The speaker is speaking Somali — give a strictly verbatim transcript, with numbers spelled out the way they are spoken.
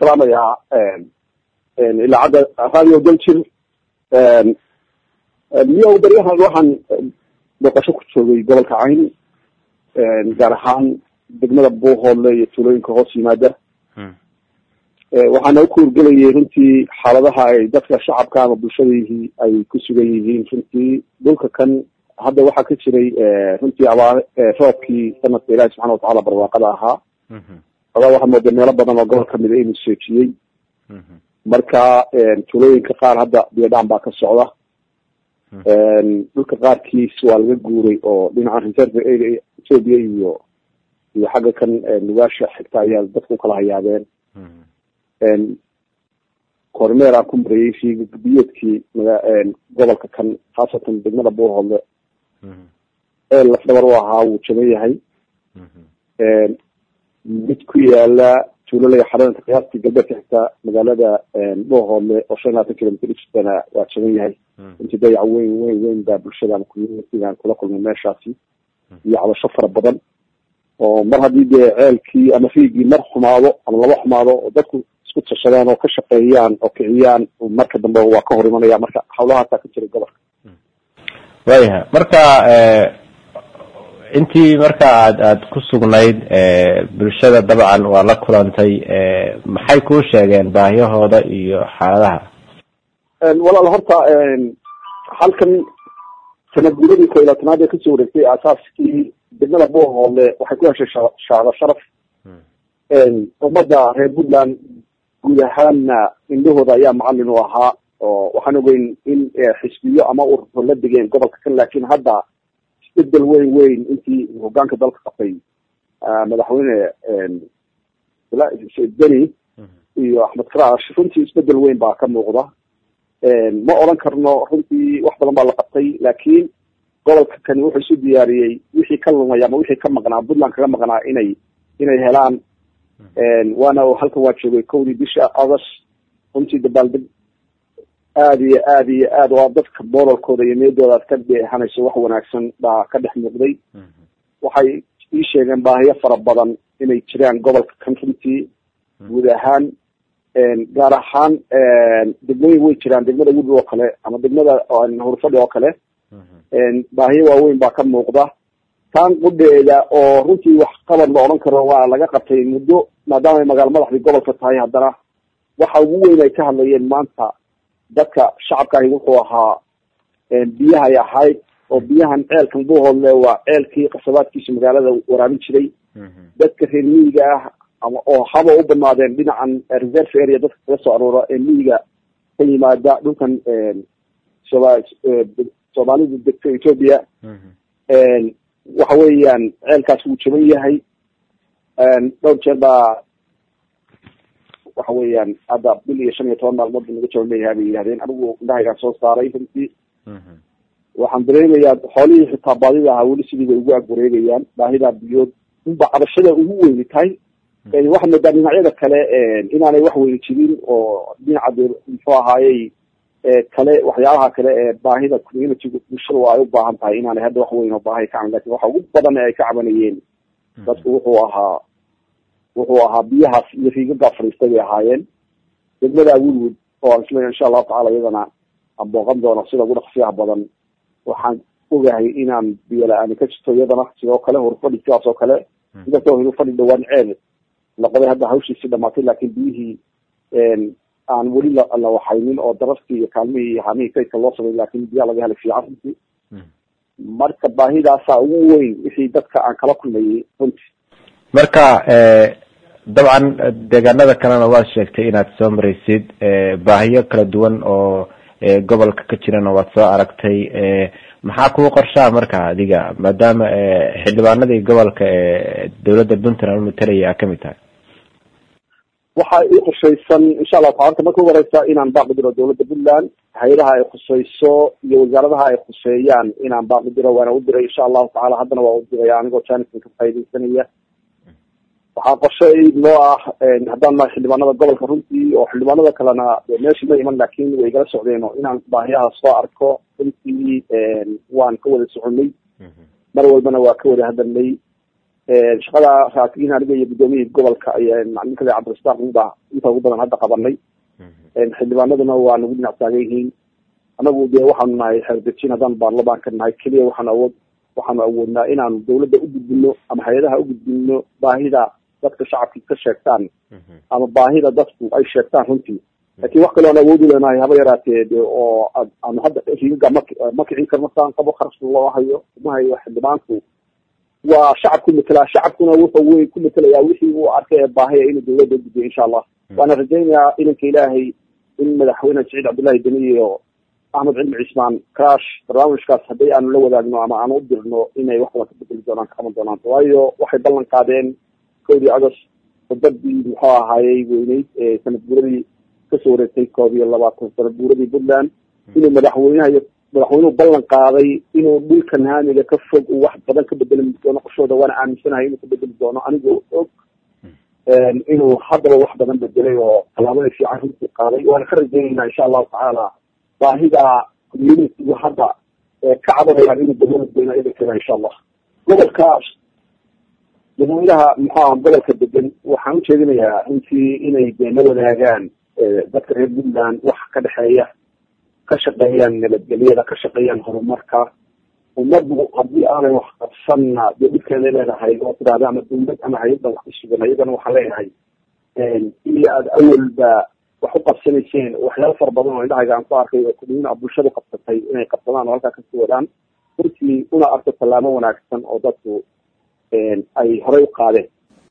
السلام يا إلى عدد راديو دلشل اليوم بريها الواحد بقشوك شوي قبل كعين جارحان دقمة بوه اللي يتولين كهوسي مادة waxaan ku urgelayay runtii xaaladaha ay dadka shacabka ama bulshadii ay ku sugan yihiin runtii dhulka kan hadda waxa ka jiray runtii abaar roobkii sanadka Ilaahay subhanahu wa ta'ala barwaaqada ahaa adaa waxa moodaa meelo badan oo gobolka mid ay museejiyay marka tuulooyinka qaar hadda biyadaan baa ka socda dhulka qaarkiis waa laga guuray oo dhinaca reserve area Ethiopia iyo iyo xagga kan nugaasha xigta ayaa dadku kala hayaadeen een kormeera ku mareeyay si biyadkii gobolka kan khaasatan degmada Boorhole ee la dhabar waxa uu jabay een mid ku yaala tuulada xarunta qiyaastii galbeedka xitaa magaalada Boorhole oo shan iyo labaatan kiiloomitir distana waa jabay yahay inta dayac weyn weyn weyn baa bulshada community-ga kula kulmay meeshaasi iyo cabasho fara badan oo mar haddii ceelkii ama fiigii mar xumaado ama laba xumaado oo dadku isku tashadaan oo ka shaqeeyaan oo kiciyaan marka dambe waa ka hor imanaya marka hawlaha ta ka jira gobolka wayha marka ee intii marka aad aad ku sugnayd ee bulshada dabcan waa la kulantay ee maxay ku sheegeen baahiyahooda iyo xaaladaha een walaal horta een halkan sanad gudaheedii ka ilaa tanaad ka soo wareegtay asaaskii degmada Boorhole waxay ku heshay shahaado sharaf een umada reer Puntland guud ahaanna indhahooda ayaa macallin u ahaa oo waxaan ogeyn in xisbiyo ama ururo la dhigeen gobolka kan laakiin hadda isbedel weyn weyn intii hoggaanka dalka qabtay madaxweyne Deni iyo Axmed Karaash runtii isbedel weyn baa ka muuqda ma oran karno runtii wax badan baa la qabtay laakiin gobolka kan wuxuu soo diyaariyay wixii ka lumay ama wixii ka maqnaa Puntland kaga maqnaa inay inay helaan een waana halkan waa joogay kowdii bisha August runtii dabaaldeg aad iyo aad iyo aad oo dadka booralkooda iyo meedooda ka bixinayso wax wanaagsan baa ka dhex muuqday waxay ii sheegeen baahiyo fara badan inay jiraan gobolka kan runtii guud ahaan een gaar ahaan een degmooyin way jiraan degmada Woodley oo kale ama degmada Hurfadhi oo kale een baahiyo waaweyn baa ka muuqda tan qudeeda oo runtii wax qabad la oran karo waa laga qabtay muddo maadaama magaalada madaxda gobolka tahay haddana waxa ugu weyn ay ka hadlayeen maanta dadka shacabka ay wuxuu ahaa een biyaha ay ahayd oo biyahan ceelkan Boorhole waa ceelkii qasabaadkiisa magaalada waraabin jiray dadka reer miyiga ah ama oo haba u banaadeen dhinacan reserve area dadka ka soo aroora ee miyiga ka yimaada dhulkan een Soomaalida degta Ethiopia een waxa weeyaan ceelkaas uu jaban yahay een dhowr jeer baa waxa weeyaan hadda bil iyo shan iyo toban maalmood laga jaban yahay yiraahdeen anigu indhahayga soo saaray runtii waxaan dareemayaa xoolihii xitaa baadida ahaa weli sidii ugu agwareegayaan baahida biyood unba cabashada ugu weyn tahay ee waxa moodaa dhinacyada kale inaanay wax weyn jirin oo dhinaca muxuu ahaayay ee kale waxyaalaha kale ee baahida community bulshada ay u baahan tahay inaanay hadda wax weyn oo baahay ka caban laakiin waxa ugu badan ay ka cabanayeen dadku wuxuu ahaa wuxuu ahaa biyahaas iyo riigada fariistay ahaayeen degmada Woodwood oo isla insha Allah taala iyadana aan booqan doono sida ugu dhaqsiyaha badan waxaan ogahay inaan biyo la'aan ka jirto iyadana sidoo kale Hurfadhi sidoo kale sidoo Hurfadhi dhawaan ceel la qabay hadda hawshiisa dhamaatay laakiin biyihii een aan weli la waxaynin oo darafkii iyo kaalmihii iyo hamii kaydka loo sameeyay laakiin biyo laga helay fiicantii marka baahidaas ugu weyn wixii dadka aan kala kulmayay runtii marka ee dabcan deegaanada kalena waa sheegtay inaad soo maraysid ee baahiyo kala duwan oo ee gobolka ka jirana waad soo aragtay ee maxaa ku qorshaa marka adiga maadaama ee xildhibaanadii gobolka ee dawladda Puntland matalaya ka mid tahay waxa ay qorshaysan insha Allah taala markuu waraysa inaan baaqi diro dawladda Puntland hay'adaha ay khusayso iyo wasaaradaha ay khuseeyaan inaan baaqi diro waana u diray insha Allah taala haddana waa u diray anigoo chance ka faa'iideysanaya waxa qorshay loo ah haddaan ma xildhibaanada gobolka runtii oo xildhibaanada kalena meesha ma iman laakiin way igala socdeen oo inaan baahiyaha soo arko runtii waan ka wada soconay mar walbana waa ka wada hadalnay shaqada raakiin aniga iyo gudoomiyihii gobolka ayaa macalin kale cabdirasaaq muda inta ugu badan hadda qabanay xildhibaanaduna waa nagu dhinac taagan yihiin anagu dee waxaanu nahay xeerdejin haddaan baarlamaanka nahay keliya waxaan awood waxaanu awoodnaa inaanu dawladda u gudbino ama hay-adaha u gudbino baahida dadka shacabka ka sheegtaan ama baahida dadku ay sheegtaan runtii laakiin wax kaloo aan awood u leenahay haba yaraatee de oo aanu hadda riiga ma ma kicin karno saan qabo kharash loo hayo ma hayo xildhibaanku waa shacabku matala shacabkuna wuxuu weyn ku matalayaa wixii uu arkay baahaya inuu dawladda u gudbiyo insha allah waana rajaynayaa inanka ilaahay in madaxweyne Saciid Cabdullaahi Deni iyo Ahmed Cilmi Cismaan Crash barnaamijkaas haddii aanu la wadaagno ama aanu u dirno inay wax wada ka bedeli doonaan ka qaban doonaan waayo waxay ballan qaadeen kowdii Agost khudbadii muxuu ahaayey weyneyd ee sanad guuradii kasoo wareegtay koob iyo labaatan sanad guuradii Puntland inuu madaxweynaha iyo madaxweynuhu ballan qaaday inuu dhulkan haamiga ka fog uu wax badan ka bedeli doono qoshooda waana aaminsanahay inuu ka bedeli doono anigoo og inuu haddaba wax badan bedelay oo tallaabada fiican runtii qaaday waana ka rajaynaynaa insha allahu tacaala baahida communitigu hadda ka cabanayaan inuu dawladdeena idinkana insha allah gobolka dadweynaha muxuaha gobolka degan waxaan u jeedinayaa runtii inay dee la wadaagaan dadka reer Puntland wax ka dhexeeya ka shaqeeyaan nabadgelyada ka shaqeeyaan horumarka ummaddu haddii aanay wax qabsanna dee dhibkeeda leedahay oo tidahda ama dawlad ama hay-adda wax ka sugan iyadana waxaan leeyahay ili aad awalba wax u qabsanayseen waxyaalo fara badan oo indhahayga aan ku arkay oo kudhiina bulshadu qabsatay inay qabsadaan oo halkaa kasii wadaan runtii una arko tallaabo wanaagsan oo dadku ay horey u qaadeen